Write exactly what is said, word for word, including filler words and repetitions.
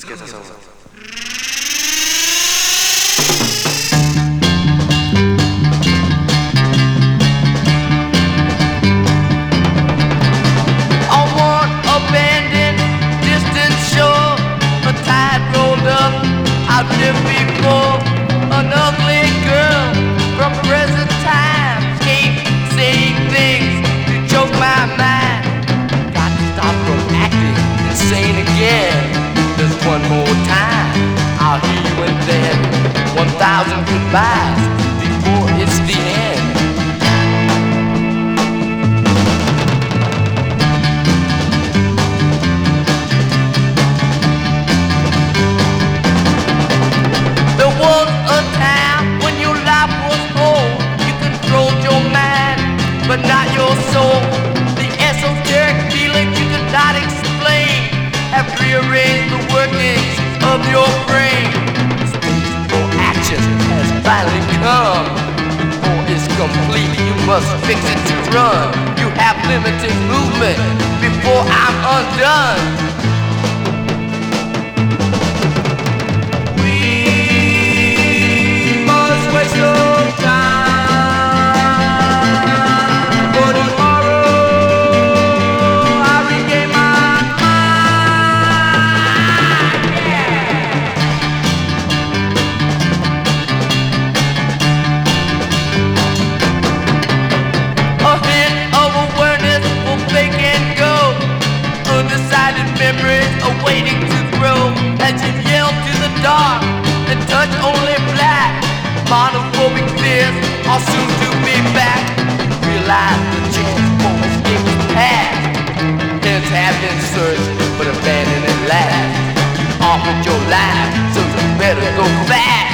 Let's get this over. I've lived before. An ugly girl from present times came saying things to choke my mind. Got to stop from acting insane again. Just one more time, I'll hear you and then one thousand goodbyes before it's the end. But not your soul. The esoteric feelings you could not explain have rearranged the workings of your brain. Your action has finally come. Before it's complete, you must fix it to run. You have limited movement before I'm undone. We must waste no time. Waiting to grow as you yell to the dark and touch only black. Monophobic fears are soon to be back. Realize the chance for escape is past. Heads have been searched but abandoned at last. You offered your life, so you better go fast.